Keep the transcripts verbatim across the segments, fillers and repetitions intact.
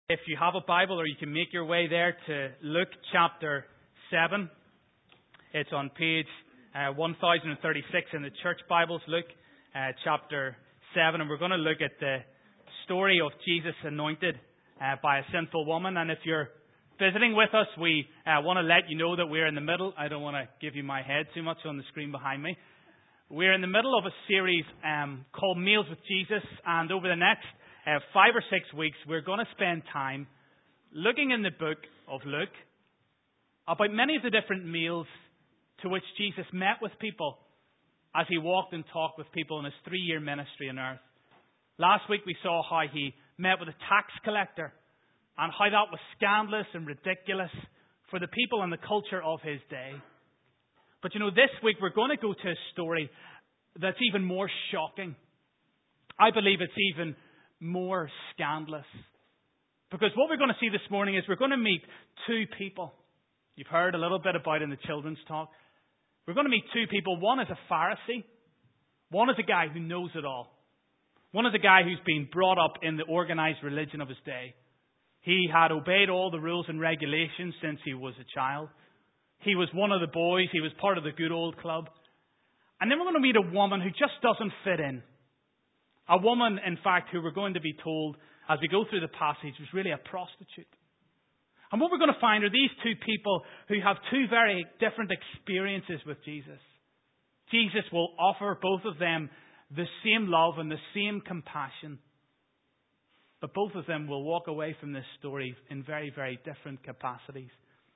If you have a Bible, or you can make your way there to Luke chapter seven. It's on page uh, one thousand thirty-six in the church Bibles, Luke uh, chapter seven. And we're going to look at the story of Jesus anointed uh, by a sinful woman. And if you're visiting with us, we uh, want to let you know that we're in the middle. I don't want to give you my head too much on the screen behind me. We're in the middle of a series um, called Meals with Jesus. And over the next Uh, five or six weeks, we're going to spend time looking in the book of Luke about many of the different meals to which Jesus met with people as he walked and talked with people in his three-year ministry on earth. Last week we saw how he met with a tax collector and how that was scandalous and ridiculous for the people and the culture of his day. But you know, this week we're going to go to a story that's even more shocking. I believe it's even more scandalous. Because what we're going to see this morning is we're going to meet two people. You've heard a little bit about in the children's talk. We're going to meet two people. One is a Pharisee. One is a guy who knows it all. One is a guy who's been brought up in the organized religion of his day. He had obeyed all the rules and regulations since he was a child. He was one of the boys. He was part of the good old club. And then we're going to meet a woman who just doesn't fit in. A woman, in fact, who we're going to be told as we go through the passage was really a prostitute. And what we're going to find are these two people who have two very different experiences with Jesus. Jesus will offer both of them the same love and the same compassion. But both of them will walk away from this story in very, very different capacities.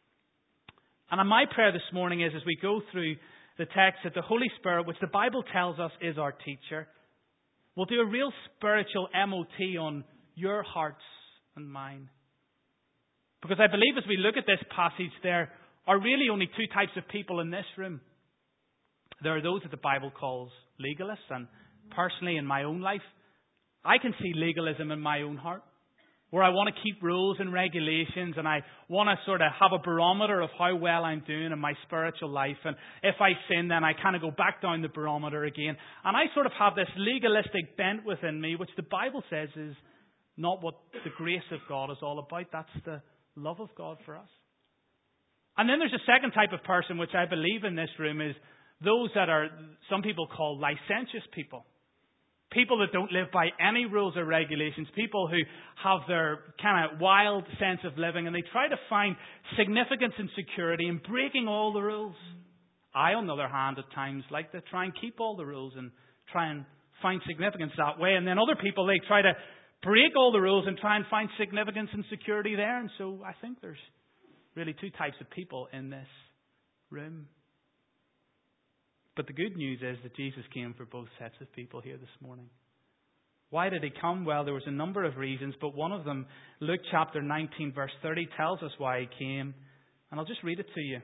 And my prayer this morning is, as we go through the text, that the Holy Spirit, which the Bible tells us is our teacher, we'll do a real spiritual M O T on your hearts and mine. Because I believe as we look at this passage, there are really only two types of people in this room. There are those that the Bible calls legalists, and personally in my own life, I can see legalism in my own heart, where I want to keep rules and regulations, and I want to sort of have a barometer of how well I'm doing in my spiritual life. And if I sin, then I kind of go back down the barometer again. And I sort of have this legalistic bent within me, which the Bible says is not what the grace of God is all about. That's the love of God for us. And then there's a second type of person, which I believe in this room, is those that are, some people call licentious people. People that don't live by any rules or regulations. People who have their kind of wild sense of living, and they try to find significance and security in breaking all the rules. I, on the other hand, at times like to try and keep all the rules and try and find significance that way. And then other people, they try to break all the rules and try and find significance and security there. And so I think there's really two types of people in this room. But the good news is that Jesus came for both sets of people here this morning. Why did he come? Well, there was a number of reasons, but one of them, Luke chapter nineteen, verse thirty, tells us why he came. And I'll just read it to you.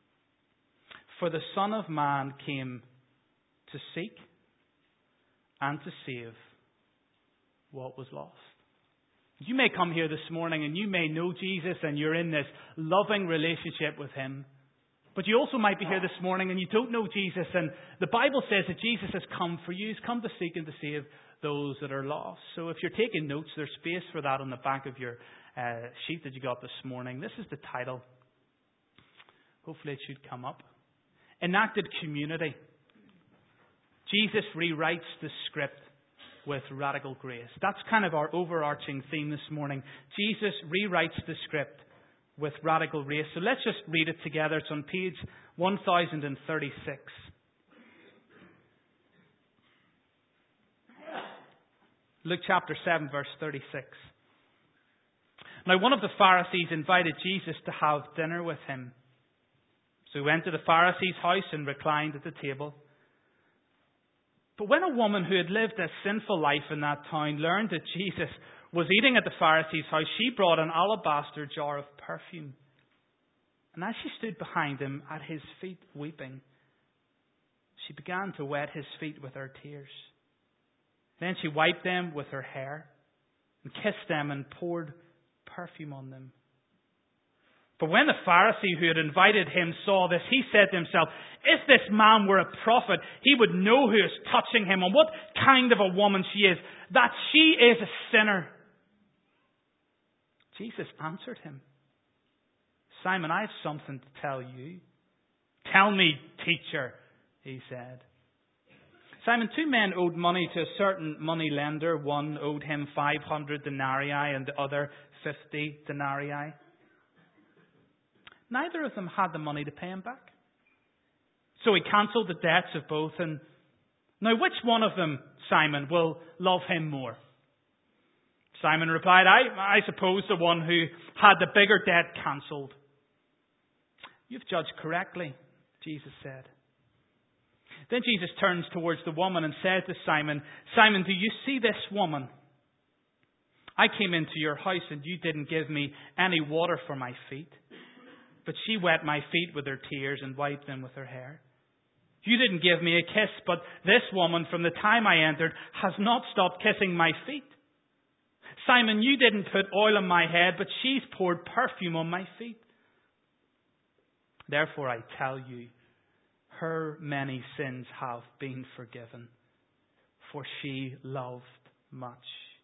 For the Son of Man came to seek and to save what was lost. You may come here this morning and you may know Jesus and you're in this loving relationship with him. But you also might be here this morning and you don't know Jesus, and the Bible says that Jesus has come for you. He's come to seek and to save those that are lost. So if you're taking notes, there's space for that on the back of your uh, sheet that you got this morning. This is the title. Hopefully it should come up. Enacted Community. Jesus rewrites the script with radical grace. That's kind of our overarching theme this morning. Jesus rewrites the script with radical grace. So let's just read it together. It's on page one thousand thirty-six. Luke chapter seven, verse thirty-six. Now one of the Pharisees invited Jesus to have dinner with him. So he went to the Pharisee's house and reclined at the table. But when a woman who had lived a sinful life in that town learned that Jesus was eating at the Pharisee's house, she brought an alabaster jar of perfume. And as she stood behind him at his feet weeping, she began to wet his feet with her tears. Then she wiped them with her hair and kissed them and poured perfume on them. But when the Pharisee who had invited him saw this, he said to himself, if this man were a prophet, he would know who is touching him and what kind of a woman she is, that she is a sinner. Jesus answered him, Simon, I have something to tell you. Tell me, teacher, he said. Simon, two men owed money to a certain money lender. One owed him five hundred denarii and the other fifty denarii. Neither of them had the money to pay him back. So he cancelled the debts of both. And now which one of them, Simon, will love him more? Simon replied, I, I suppose the one who had the bigger debt cancelled. You've judged correctly, Jesus said. Then Jesus turns towards the woman and said to Simon, Simon, do you see this woman? I came into your house and you didn't give me any water for my feet, but she wet my feet with her tears and wiped them with her hair. You didn't give me a kiss, but this woman from the time I entered has not stopped kissing my feet. Simon, you didn't put oil on my head, but she's poured perfume on my feet. Therefore I tell you, her many sins have been forgiven, for she loved much.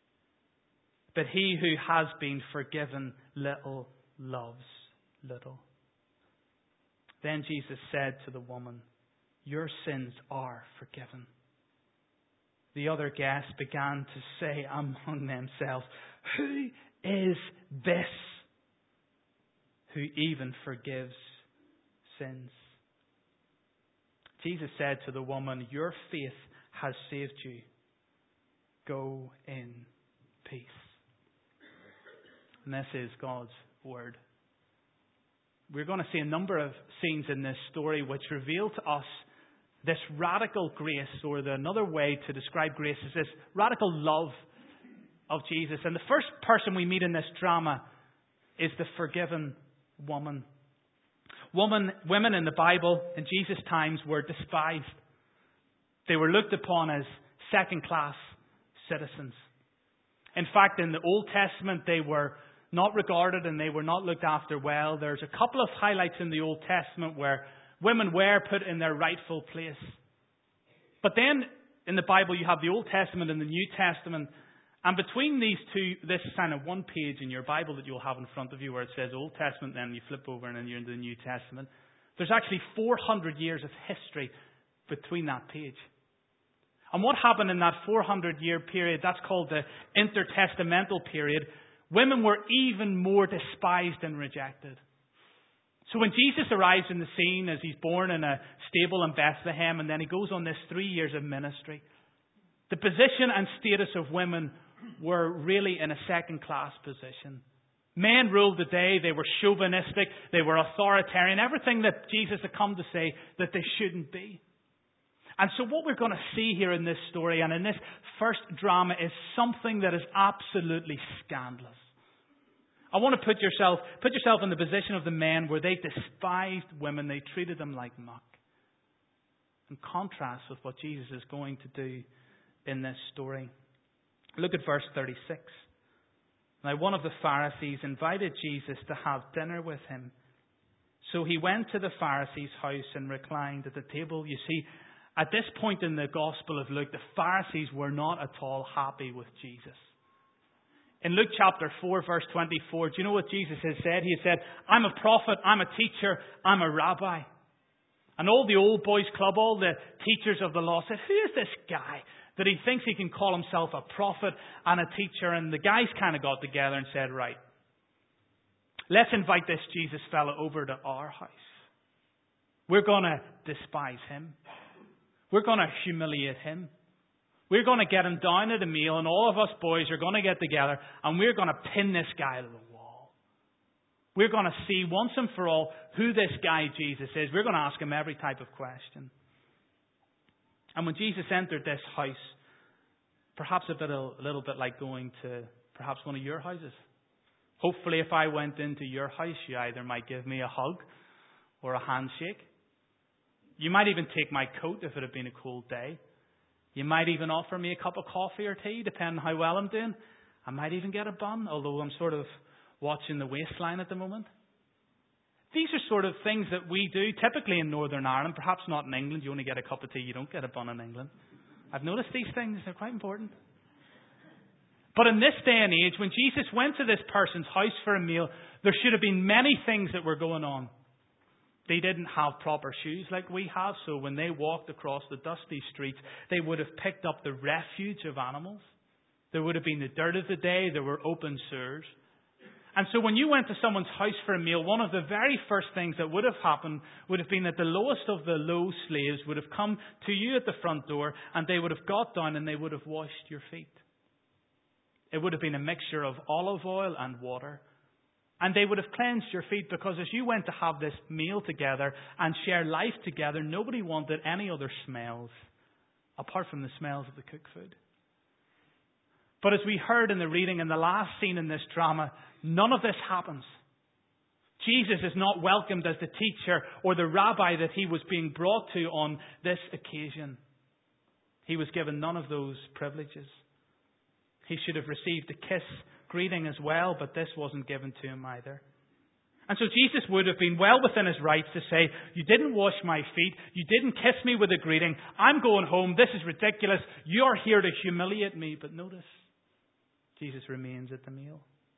But he who has been forgiven little loves little. Then Jesus said to the woman, your sins are forgiven. The other guests began to say among themselves, who is this who even forgives sins? Jesus said to the woman, your faith has saved you. Go in peace. And this is God's word. We're going to see a number of scenes in this story which reveal to us this radical grace, or the, another way to describe grace is this radical love of Jesus. And the first person we meet in this drama is the forgiven woman. Woman, women in the Bible in Jesus' times were despised. They were looked upon as second-class citizens. In fact, in the Old Testament, they were not regarded and they were not looked after well. There's a couple of highlights in the Old Testament where women were put in their rightful place. But then in the Bible, you have the Old Testament and the New Testament. And between these two, this is kind of one page in your Bible that you'll have in front of you where it says Old Testament, then you flip over and then you're in the New Testament. There's actually four hundred years of history between that page. And what happened in that four hundred year period, that's called the intertestamental period, women were even more despised and rejected. So when Jesus arrives in the scene as he's born in a stable in Bethlehem and then he goes on this three years of ministry, the position and status of women were really in a second-class position. Men ruled the day. They were chauvinistic. They were authoritarian. Everything that Jesus had come to say that they shouldn't be. And so what we're going to see here in this story and in this first drama is something that is absolutely scandalous. I want to put yourself, put yourself in the position of the men where they despised women. They treated them like muck. In contrast with what Jesus is going to do in this story. Look at verse thirty-six. Now one of the Pharisees invited Jesus to have dinner with him. So he went to the Pharisee's house and reclined at the table. You see, at this point in the Gospel of Luke, the Pharisees were not at all happy with Jesus. In Luke chapter four, verse twenty-four, do you know what Jesus has said? He has said, I'm a prophet, I'm a teacher, I'm a rabbi. And all the old boys club, all the teachers of the law said, who is this guy that he thinks he can call himself a prophet and a teacher? And the guys kind of got together and said, right, let's invite this Jesus fella over to our house. We're going to despise him. We're going to humiliate him. We're going to get him down at a meal, and all of us boys are going to get together and we're going to pin this guy to the wall. We're going to see once and for all who this guy Jesus is. We're going to ask him every type of question. And when Jesus entered this house, perhaps a, bit, a little bit like going to perhaps one of your houses. Hopefully if I went into your house, you either might give me a hug or a handshake. You might even take my coat if it had been a cold day. You might even offer me a cup of coffee or tea, depending on how well I'm doing. I might even get a bun, although I'm sort of watching the waistline at the moment. These are sort of things that we do, typically in Northern Ireland, perhaps not in England. You only get a cup of tea, you don't get a bun in England. I've noticed these things, they're quite important. But in this day and age, when Jesus went to this person's house for a meal, there should have been many things that were going on. They didn't have proper shoes like we have, so when they walked across the dusty streets, they would have picked up the refuge of animals. There would have been the dirt of the day. There were open sewers. And so when you went to someone's house for a meal, one of the very first things that would have happened would have been that the lowest of the low slaves would have come to you at the front door, and they would have got down and they would have washed your feet. It would have been a mixture of olive oil and water. And they would have cleansed your feet, because as you went to have this meal together and share life together, nobody wanted any other smells apart from the smells of the cooked food. But as we heard in the reading in the last scene in this drama, none of this happens. Jesus is not welcomed as the teacher or the rabbi that he was being brought to on this occasion. He was given none of those privileges. He should have received a kiss greeting as well, but this wasn't given to him either. And so Jesus would have been well within his rights to say, you didn't wash my feet, you didn't kiss me with a greeting, I'm going home, this is ridiculous, you're here to humiliate me. But notice, Jesus remains at the meal.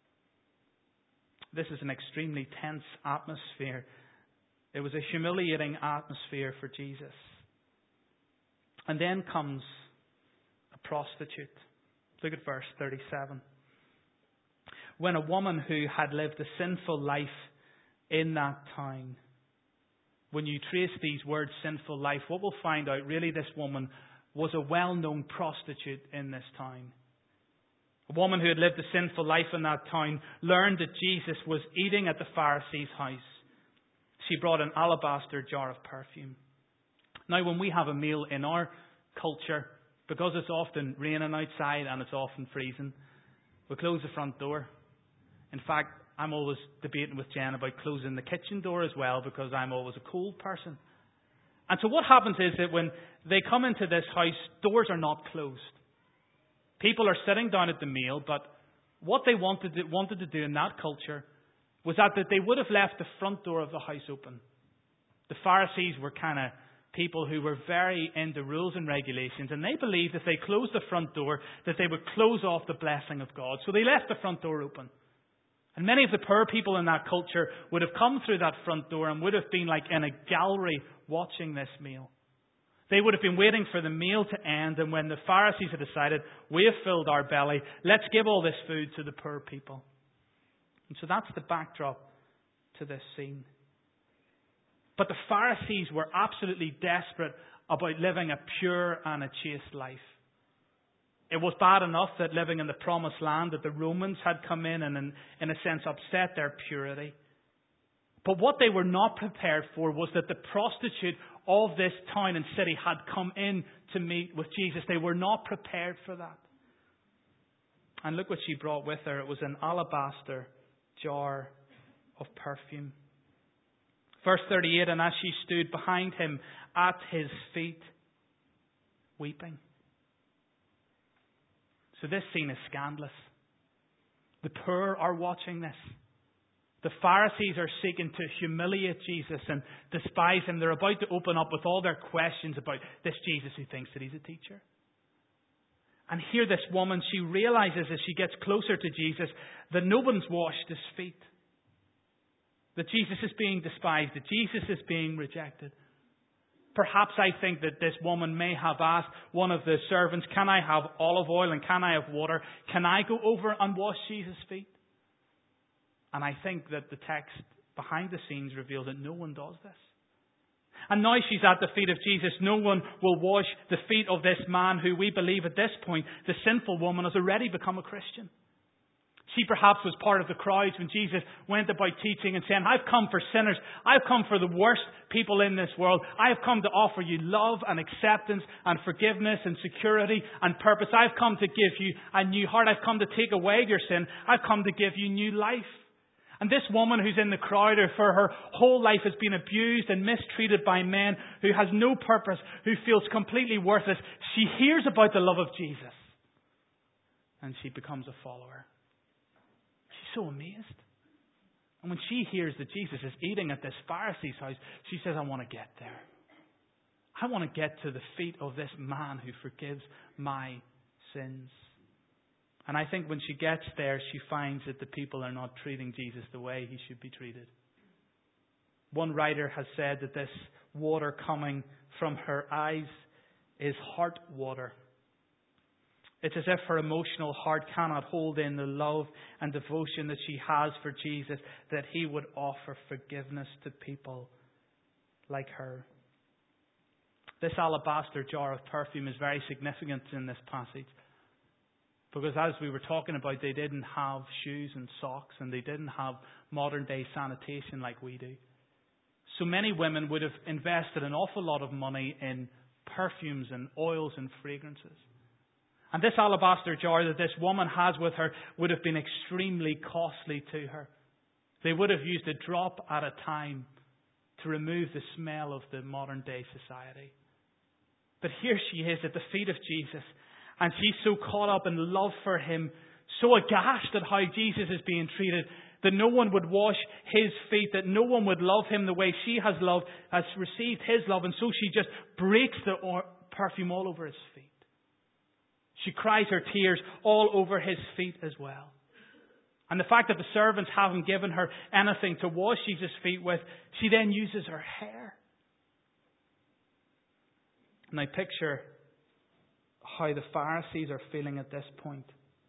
This is an extremely tense atmosphere. It was a humiliating atmosphere for Jesus. And then comes a prostitute. Look at verse thirty-seven. When a woman who had lived a sinful life in that town, when you trace these words, sinful life, what we'll find out, really this woman was a well-known prostitute in this town. A woman who had lived a sinful life in that town learned that Jesus was eating at the Pharisee's house. She brought an alabaster jar of perfume. Now, when we have a meal in our culture, because it's often raining outside and it's often freezing, we close the front door. In fact, I'm always debating with Jen about closing the kitchen door as well, because I'm always a cold person. And so what happens is that when they come into this house, doors are not closed. People are sitting down at the meal, but what they wanted to, wanted to do in that culture was that, that they would have left the front door of the house open. The Pharisees were kind of people who were very into rules and regulations, and they believed if they closed the front door that they would close off the blessing of God. So they left the front door open. And many of the poor people in that culture would have come through that front door and would have been like in a gallery watching this meal. They would have been waiting for the meal to end, and when the Pharisees had decided, we have filled our belly, let's give all this food to the poor people. And so that's the backdrop to this scene. But the Pharisees were absolutely desperate about living a pure and a chaste life. It was bad enough that living in the promised land, that the Romans had come in and in, in a sense upset their purity. But what they were not prepared for was that the prostitute of this town and city had come in to meet with Jesus. They were not prepared for that. And look what she brought with her. It was an alabaster jar of perfume. Verse thirty-eight, and as she stood behind him at his feet, weeping. So this scene is scandalous. The poor are watching this. The Pharisees are seeking to humiliate Jesus and despise him. They're about to open up with all their questions about this Jesus who thinks that he's a teacher. And here this woman, she realizes as she gets closer to Jesus that no one's washed his feet. That Jesus is being despised. That Jesus is being rejected. Perhaps I think that this woman may have asked one of the servants, can I have olive oil and can I have water? Can I go over and wash Jesus' feet? And I think that the text behind the scenes reveals that no one does this. And now she's at the feet of Jesus. No one will wash the feet of this man who we believe at this point, the sinful woman, has already become a Christian. She perhaps was part of the crowds when Jesus went about teaching and saying, I've come for sinners. I've come for the worst people in this world. I have come to offer you love and acceptance and forgiveness and security and purpose. I've come to give you a new heart. I've come to take away your sin. I've come to give you new life. And this woman who's in the crowd, or for her whole life has been abused and mistreated by men, who has no purpose, who feels completely worthless, she hears about the love of Jesus. And she becomes a follower. She's so amazed. And when she hears that Jesus is eating at this Pharisee's house, she says, I want to get there. I want to get to the feet of this man who forgives my sins. And I think when she gets there, she finds that the people are not treating Jesus the way he should be treated. One writer has said that this water coming from her eyes is heart water. It's as if her emotional heart cannot hold in the love and devotion that she has for Jesus, that he would offer forgiveness to people like her. This alabaster jar of perfume is very significant in this passage. Because as we were talking about, they didn't have shoes and socks, and they didn't have modern day sanitation like we do. So many women would have invested an awful lot of money in perfumes and oils and fragrances. And this alabaster jar that this woman has with her would have been extremely costly to her. They would have used a drop at a time to remove the smell of the modern day society. But here she is at the feet of Jesus, and she's so caught up in love for him, so aghast at how Jesus is being treated, that no one would wash his feet, that no one would love him the way she has loved, has received his love, and so she just breaks the perfume all over his feet. She cries her tears all over his feet as well. And the fact that the servants haven't given her anything to wash Jesus' feet with, she then uses her hair. And I picture how the Pharisees are feeling at this point.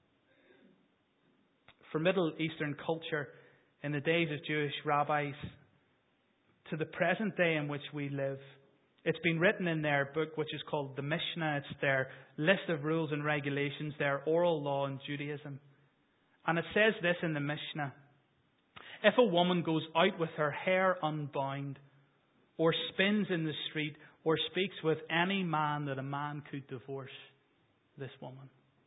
For Middle Eastern culture, in the days of Jewish rabbis, to the present day in which we live, it's been written in their book, which is called the Mishnah. It's their list of rules and regulations, their oral law in Judaism. And it says this in the Mishnah: if a woman goes out with her hair unbound, or spins in the street, or speaks with any man, that a man could divorce this woman.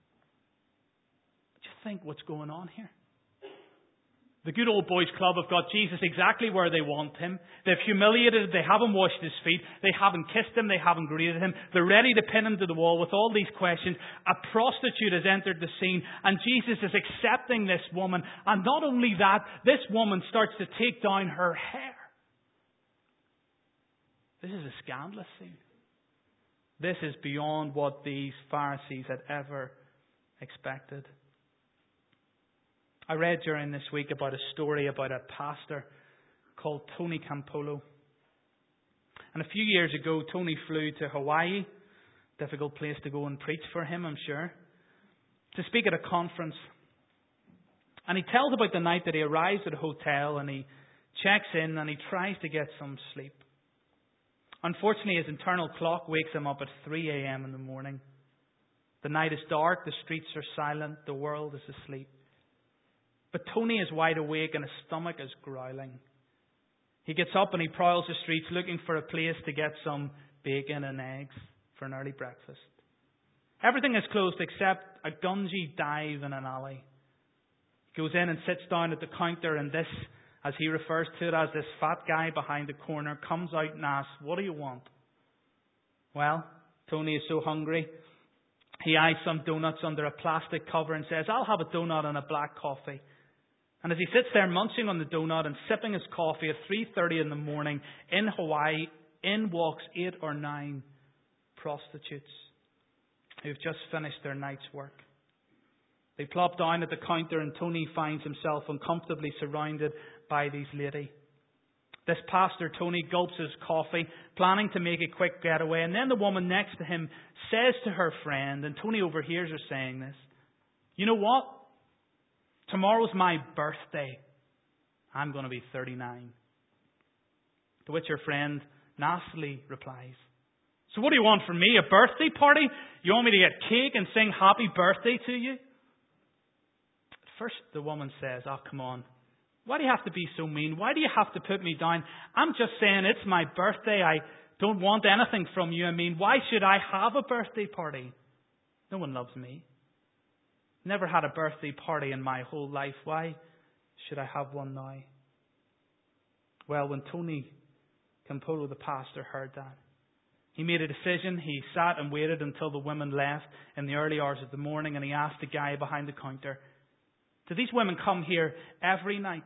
Just think what's going on here. The good old boys club have got Jesus exactly where they want him. They've humiliated him. They haven't washed his feet. They haven't kissed him. They haven't greeted him. They're ready to pin him to the wall with all these questions. A prostitute has entered the scene, and Jesus is accepting this woman. And not only that, this woman starts to take down her hair. This is a scandalous scene. This is beyond what these Pharisees had ever expected. I read during this week about a story about a pastor called Tony Campolo. And a few years ago, Tony flew to Hawaii, difficult place to go and preach for him, I'm sure, to speak at a conference. And he tells about the night that he arrives at a hotel and he checks in and he tries to get some sleep. Unfortunately, his internal clock wakes him up at three a.m. in the morning. The night is dark, the streets are silent, the world is asleep. But Tony is wide awake and his stomach is growling. He gets up and he prowls the streets looking for a place to get some bacon and eggs for an early breakfast. Everything is closed except a gungy dive in an alley. He goes in and sits down at the counter, and this, as he refers to it as this fat guy behind the corner, comes out and asks, "What do you want?" Well, Tony is so hungry, he eyes some donuts under a plastic cover and says, "I'll have a donut and a black coffee." And as he sits there munching on the donut and sipping his coffee at three thirty in the morning in Hawaii, in walks eight or nine prostitutes who've just finished their night's work. They plop down at the counter and Tony finds himself uncomfortably surrounded by these ladies. This pastor, Tony, gulps his coffee, planning to make a quick getaway, and then the woman next to him says to her friend, and Tony overhears her saying this, "You know what? Tomorrow's my birthday. I'm going to be thirty-nine. To which her friend nastily replies, "So what do you want from me? A birthday party? You want me to get cake and sing happy birthday to you?" At first the woman says, "Oh, come on. Why do you have to be so mean? Why do you have to put me down? I'm just saying it's my birthday. I don't want anything from you. I mean, why should I have a birthday party? No one loves me. Never had a birthday party in my whole life. Why should I have one now?" Well, when Tony Campolo, the pastor, heard that, he made a decision. He sat and waited until the women left in the early hours of the morning, and he asked the guy behind the counter, "Do these women come here every night?"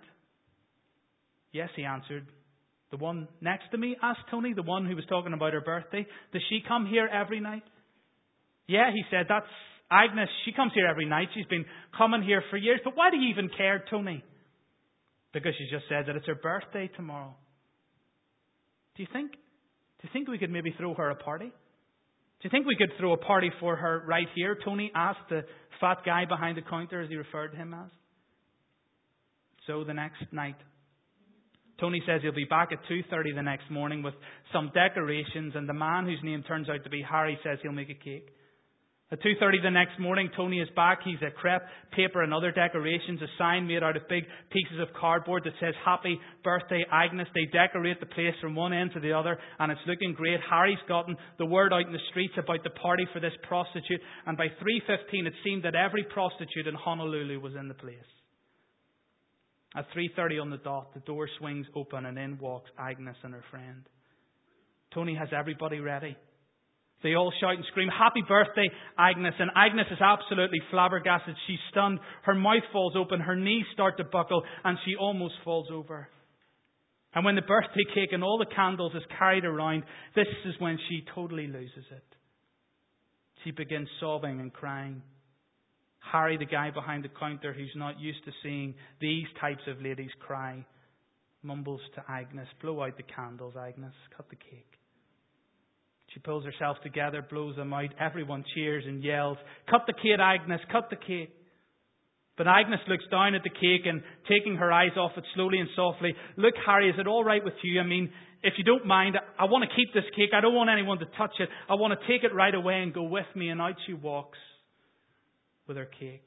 "Yes," he answered. "The one next to me?" asked Tony, the one who was talking about her birthday. "Does she come here every night?" "Yeah," he said, "that's Agnes, she comes here every night. She's been coming here for years. But why do you even care, Tony? Because she just said that it's her birthday tomorrow. Do you think, do you think we could maybe throw her a party? Do you think we could throw a party for her right here? Tony asked the fat guy behind the counter, as he referred to him as. So the next night, Tony says he'll be back at two thirty the next morning with some decorations, and the man whose name turns out to be Harry says he'll make a cake. At two thirty the next morning, Tony is back. He's a crepe, paper and other decorations, a sign made out of big pieces of cardboard that says Happy Birthday Agnes. They decorate the place from one end to the other, and it's looking great. Harry's gotten the word out in the streets about the party for this prostitute, and by three fifteen it seemed that every prostitute in Honolulu was in the place. At three thirty on the dot, the door swings open and in walks Agnes and her friend. Tony has everybody ready. They all shout and scream, Happy birthday, Agnes. And Agnes is absolutely flabbergasted. She's stunned. Her mouth falls open. Her knees start to buckle. And she almost falls over. And when the birthday cake and all the candles is carried around, this is when she totally loses it. She begins sobbing and crying. Harry, the guy behind the counter who's not used to seeing these types of ladies cry, mumbles to Agnes, Blow out the candles, Agnes. Cut the cake. She pulls herself together, blows them out. Everyone cheers and yells, Cut the cake, Agnes, cut the cake. But Agnes looks down at the cake and, taking her eyes off it slowly and softly, Look, Harry, is it all right with you? I mean, if you don't mind, I want to keep this cake. I don't want anyone to touch it. I want to take it right away and go with me. And out she walks with her cake.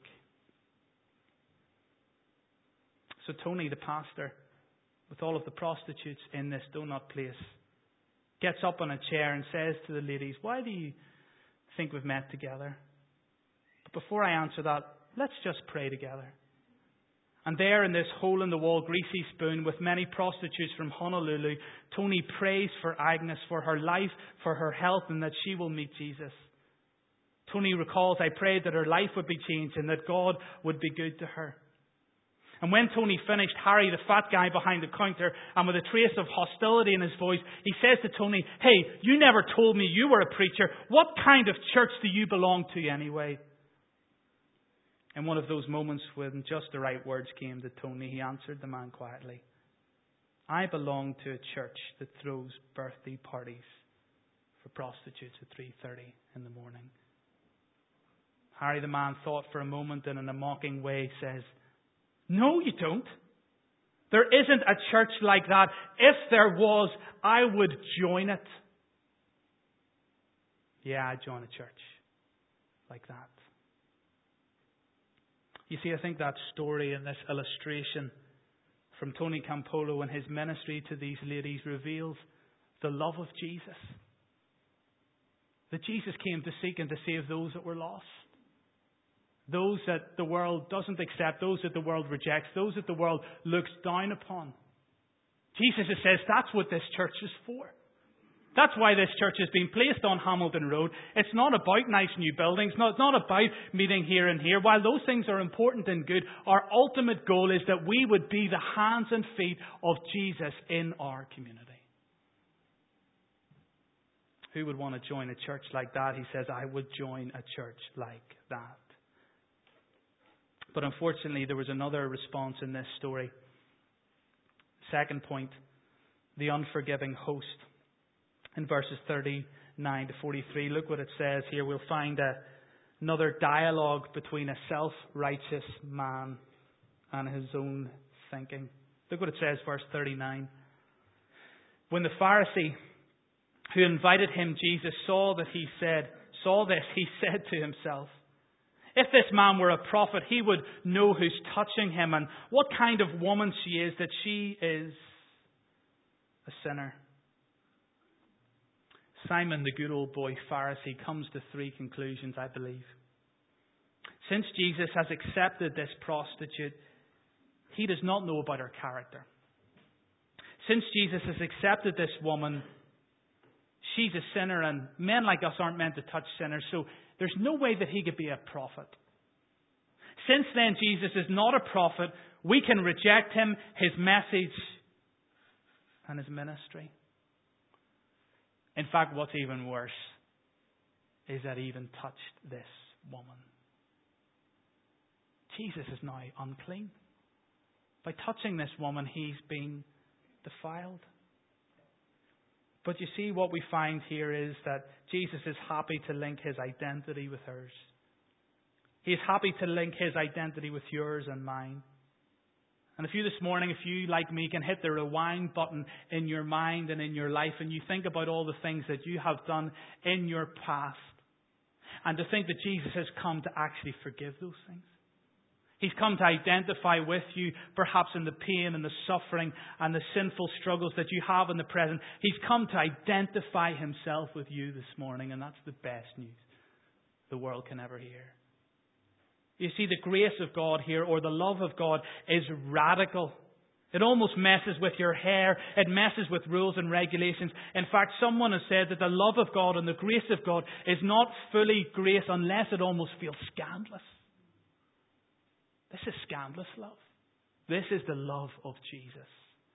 So Tony, the pastor, with all of the prostitutes in this donut place, gets up on a chair and says to the ladies, Why do you think we've met together? But before I answer that, let's just pray together. And there in this hole-in-the-wall greasy spoon with many prostitutes from Honolulu, Tony prays for Agnes, for her life, for her health, and that she will meet Jesus. Tony recalls, I prayed that her life would be changed and that God would be good to her. And when Tony finished, Harry, the fat guy behind the counter, and with a trace of hostility in his voice, he says to Tony, Hey, you never told me you were a preacher. What kind of church do you belong to anyway? In one of those moments when just the right words came to Tony, he answered the man quietly, I belong to a church that throws birthday parties for prostitutes at three thirty in the morning. Harry, the man, thought for a moment and in a mocking way says, No, you don't. There isn't a church like that. If there was, I would join it. Yeah, I'd join a church like that. You see, I think that story and this illustration from Tony Campolo and his ministry to these ladies reveals the love of Jesus. That Jesus came to seek and to save those that were lost. Those that the world doesn't accept, those that the world rejects, those that the world looks down upon. Jesus says that's what this church is for. That's why this church has been placed on Hamilton Road. It's not about nice new buildings. No, it's not about meeting here and here. While those things are important and good, our ultimate goal is that we would be the hands and feet of Jesus in our community. Who would want to join a church like that? He says, I would join a church like that. But unfortunately, there was another response in this story. Second point, the unforgiving host. In verses thirty-nine to forty-three, look what it says here. We'll find a, another dialogue between a self-righteous man and his own thinking. Look what it says, verse thirty-nine. When the Pharisee who invited him, Jesus, saw that he said, saw this, he said to himself, if this man were a prophet, he would know who's touching him and what kind of woman she is, that she is a sinner. Simon, the good old boy Pharisee, comes to three conclusions, I believe. Since Jesus has accepted this prostitute, he does not know about her character. Since Jesus has accepted this woman, she's a sinner, and men like us aren't meant to touch sinners, so there's no way that he could be a prophet. Since then, Jesus is not a prophet. We can reject him, his message, and his ministry. In fact, what's even worse is that he even touched this woman. Jesus is now unclean. By touching this woman, he's been defiled. But you see, what we find here is that Jesus is happy to link his identity with hers. He is happy to link his identity with yours and mine. And if you this morning, if you, like me, can hit the rewind button in your mind and in your life, and you think about all the things that you have done in your past, and to think that Jesus has come to actually forgive those things. He's come to identify with you, perhaps in the pain and the suffering and the sinful struggles that you have in the present. He's come to identify himself with you this morning, and that's the best news the world can ever hear. You see, the grace of God here, or the love of God, is radical. It almost messes with your hair. It messes with rules and regulations. In fact, someone has said that the love of God and the grace of God is not fully grace unless it almost feels scandalous. This is scandalous love. This is the love of Jesus.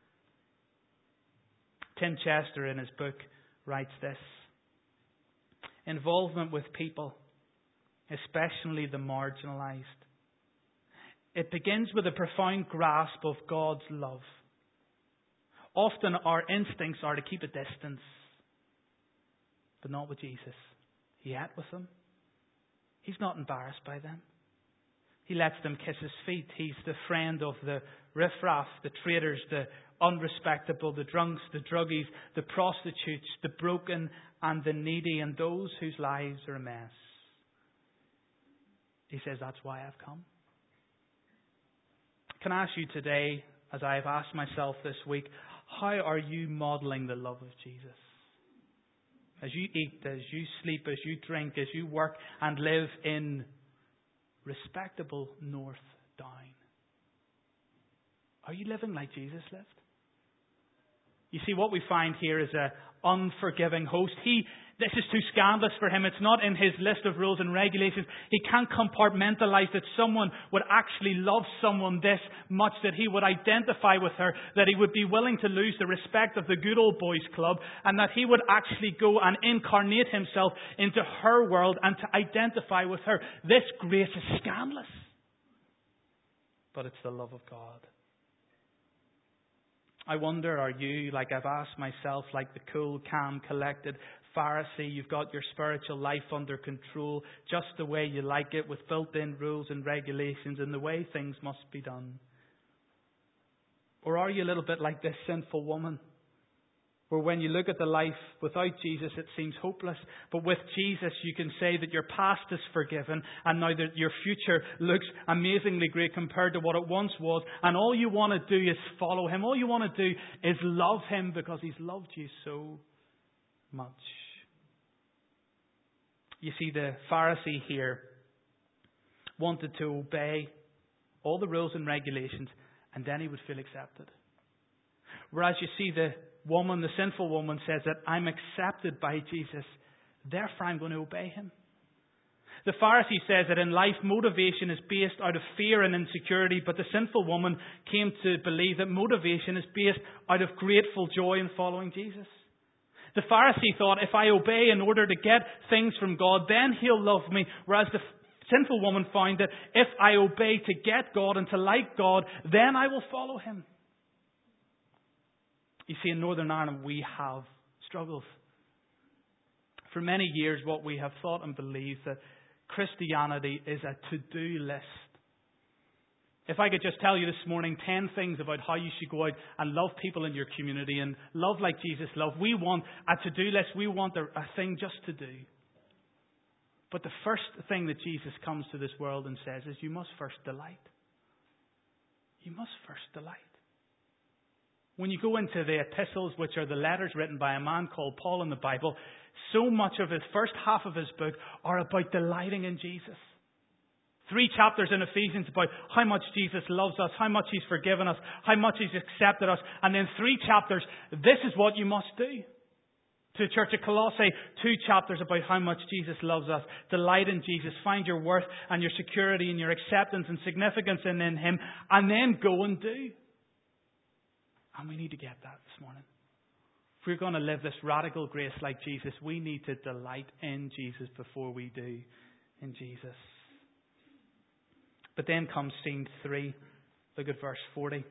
Tim Chester, in his book, writes this: involvement with people, especially the marginalized, it begins with a profound grasp of God's love. Often our instincts are to keep a distance, but not with Jesus. He ate with them. He's not embarrassed by them. He lets them kiss his feet. He's the friend of the riffraff, the traitors, the unrespectable, the drunks, the druggies, the prostitutes, the broken and the needy, and those whose lives are a mess. He says, that's why I've come. Can I ask you today, as I have asked myself this week, how are you modeling the love of Jesus? As you eat, as you sleep, as you drink, as you work and live in respectable North Down. Are you living like Jesus lived? You see, what we find here is an unforgiving host. He, this is too scandalous for him. It's not in his list of rules and regulations. He can't compartmentalize that someone would actually love someone this much, that he would identify with her, that he would be willing to lose the respect of the good old boys club, and that he would actually go and incarnate himself into her world and to identify with her. This grace is scandalous. But it's the love of God. I wonder, are you, like I've asked myself, like the cool, calm, collected Pharisee, you've got your spiritual life under control, just the way you like it, with built-in rules and regulations and the way things must be done? Or are you a little bit like this sinful woman, where when you look at the life without Jesus, it seems hopeless, but with Jesus you can say that your past is forgiven, and now that your future looks amazingly great compared to what it once was, and all you want to do is follow him. All you want to do is love him because he's loved you so much. You see, the Pharisee here wanted to obey all the rules and regulations, and then he would feel accepted. Whereas you see, the woman, the sinful woman, says that I'm accepted by Jesus, therefore I'm going to obey him. The Pharisee says that in life motivation is based out of fear and insecurity, but the sinful woman came to believe that motivation is based out of grateful joy in following Jesus. The Pharisee thought, if I obey in order to get things from God, then he'll love me. Whereas the sinful woman found that if I obey to get God and to like God, then I will follow him. You see, in Northern Ireland, we have struggles. For many years, what we have thought and believed that Christianity is a to-do list. If I could just tell you this morning ten things about how you should go out and love people in your community and love like Jesus loved, we want a to-do list. We want a, a thing just to do. But the first thing that Jesus comes to this world and says is, you must first delight. You must first delight. When you go into the epistles, which are the letters written by a man called Paul in the Bible, so much of his first half of his book are about delighting in Jesus. Three chapters in Ephesians about how much Jesus loves us, how much he's forgiven us, how much he's accepted us. And then three chapters, this is what you must do. To the church of Colossae, two chapters about how much Jesus loves us. Delight in Jesus. Find your worth and your security and your acceptance and significance in, in him. And then go and do. And we need to get that this morning. If we're going to live this radical grace like Jesus, we need to delight in Jesus before we do in Jesus. But then comes scene three. Look at verse forty.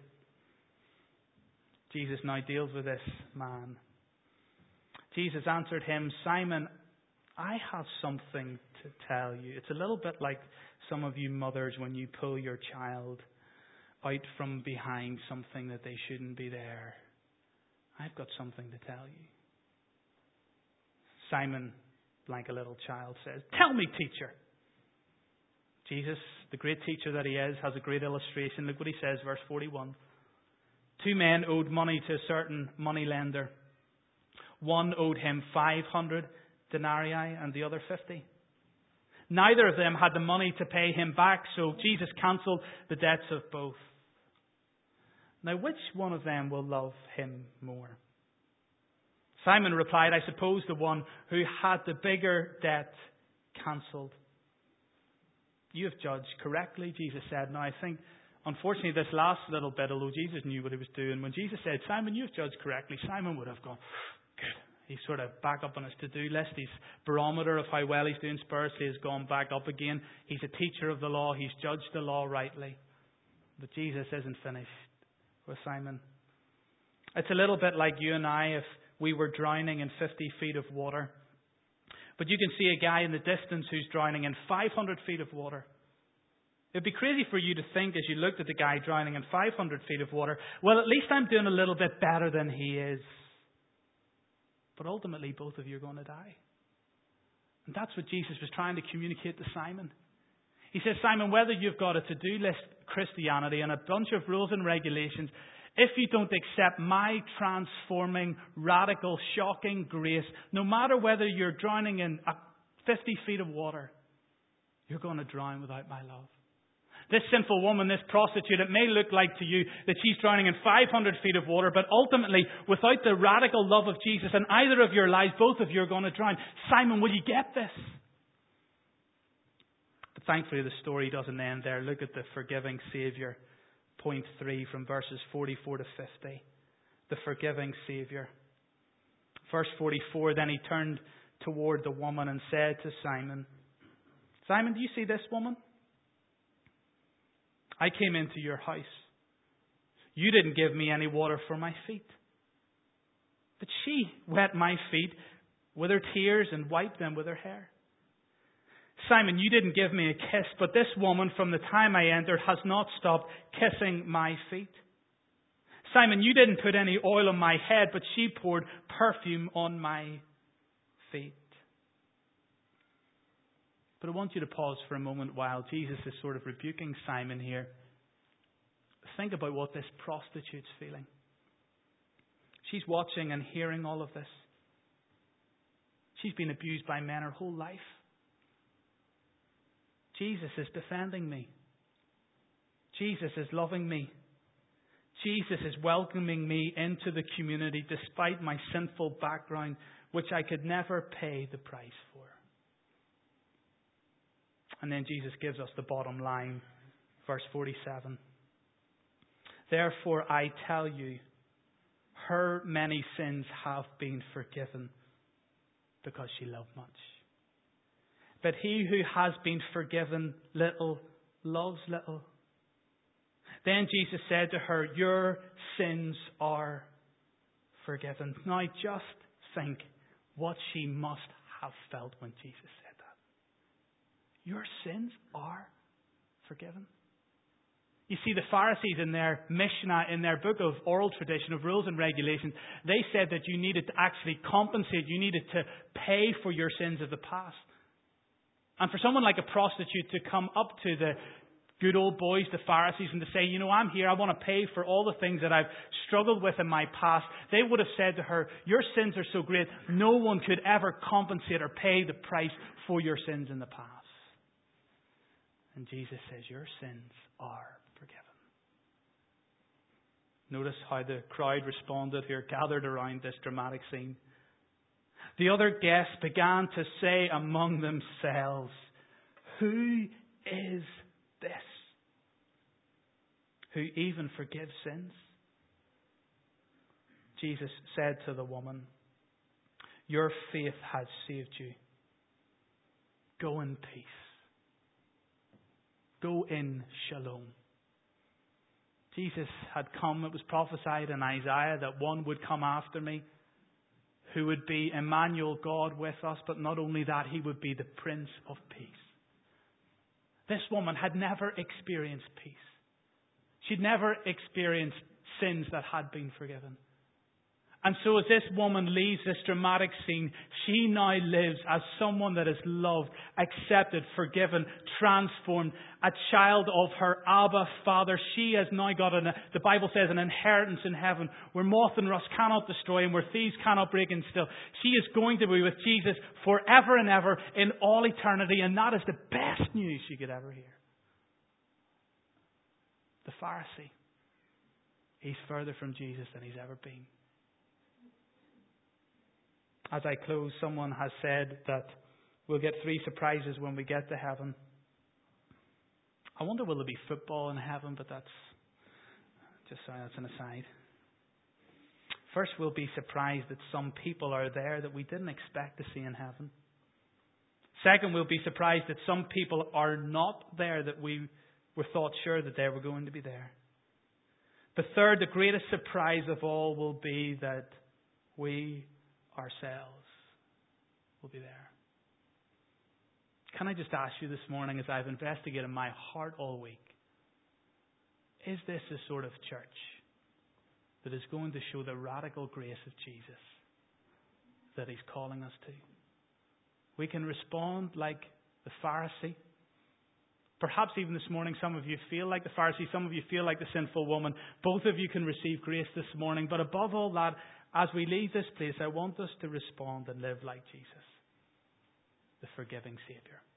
Jesus now deals with this man. Jesus answered him, Simon, I have something to tell you. It's a little bit like some of you mothers when you pull your child out from behind something that they shouldn't be there. I've got something to tell you. Simon, like a little child, says, tell me, teacher. Jesus, the great teacher that he is, has a great illustration. Look what he says, verse forty-one. Two men owed money to a certain moneylender. One owed him five hundred denarii and the other fifty. Neither of them had the money to pay him back, so Jesus cancelled the debts of both. Now, which one of them will love him more? Simon replied, I suppose the one who had the bigger debt cancelled. You have judged correctly, Jesus said. Now, I think, unfortunately, this last little bit, although Jesus knew what he was doing, when Jesus said, Simon, you have judged correctly, Simon would have gone, good. He's sort of back up on his to-do list. His barometer of how well he's doing spiritually has gone back up again. He's a teacher of the law. He's judged the law rightly. But Jesus isn't finished with Simon. It's a little bit like you and I if we were drowning in fifty feet of water. But you can see a guy in the distance who's drowning in five hundred feet of water. It'd be crazy for you to think as you looked at the guy drowning in five hundred feet of water, well, at least I'm doing a little bit better than he is. But ultimately, both of you are going to die. And that's what Jesus was trying to communicate to Simon. He says, Simon, whether you've got a to-do list Christianity and a bunch of rules and regulations, if you don't accept my transforming, radical, shocking grace, no matter whether you're drowning in fifty feet of water, you're going to drown without my love. This sinful woman, this prostitute, it may look like to you that she's drowning in five hundred feet of water, but ultimately, without the radical love of Jesus in either of your lives, both of you are going to drown. Simon, will you get this? But thankfully, the story doesn't end there. Look at the forgiving Saviour. Point three from verses forty-four to fifty. The forgiving Saviour. Verse forty-four, then he turned toward the woman and said to Simon, Simon, do you see this woman? I came into your house. You didn't give me any water for my feet. But she wet my feet with her tears and wiped them with her hair. Simon, you didn't give me a kiss, but this woman from the time I entered has not stopped kissing my feet. Simon, you didn't put any oil on my head, but she poured perfume on my feet. But I want you to pause for a moment while Jesus is sort of rebuking Simon here. Think about what this prostitute's feeling. She's watching and hearing all of this. She's been abused by men her whole life. Jesus is defending me. Jesus is loving me. Jesus is welcoming me into the community despite my sinful background, which I could never pay the price for. And then Jesus gives us the bottom line, verse forty-seven. Therefore I tell you, her many sins have been forgiven because she loved much. But he who has been forgiven little loves little. Then Jesus said to her, your sins are forgiven. Now just think what she must have felt when Jesus said that. Your sins are forgiven. You see, the Pharisees in their Mishnah, in their book of oral tradition of rules and regulations, they said that you needed to actually compensate. You needed to pay for your sins of the past. And for someone like a prostitute to come up to the good old boys, the Pharisees, and to say, you know, I'm here, I want to pay for all the things that I've struggled with in my past, they would have said to her, your sins are so great, no one could ever compensate or pay the price for your sins in the past. And Jesus says, your sins are forgiven. Notice how the crowd responded here, gathered around this dramatic scene. The other guests began to say among themselves, who is this who even forgives sins? Jesus said to the woman, your faith has saved you. Go in peace. Go in shalom. Jesus had come. It was prophesied in Isaiah that one would come after me who would be Emmanuel, God with us. But not only that, he would be the Prince of Peace. This woman had never experienced peace. She'd never experienced sins that had been forgiven. And so as this woman leaves this dramatic scene, she now lives as someone that is loved, accepted, forgiven, transformed, a child of her Abba Father. She has now got, an, the Bible says, an inheritance in heaven where moth and rust cannot destroy and where thieves cannot break in still. She is going to be with Jesus forever and ever in all eternity, and that is the best news you could ever hear. The Pharisee, he's further from Jesus than he's ever been. As I close, someone has said that we'll get three surprises when we get to heaven. I wonder will there be football in heaven, but that's just sorry, that's an aside. First, we'll be surprised that some people are there that we didn't expect to see in heaven. Second, we'll be surprised that some people are not there that we were thought sure that they were going to be there. The third, the greatest surprise of all will be that we ourselves will be there. Can I just ask you this morning, as I've investigated my heart all week, is this the sort of church that is going to show the radical grace of Jesus that he's calling us to? We can respond like the Pharisee. Perhaps even this morning some of you feel like the Pharisee, some of you feel like the sinful woman. Both of you can receive grace this morning. But above all that, as we leave this place, I want us to respond and live like Jesus, the forgiving Saviour.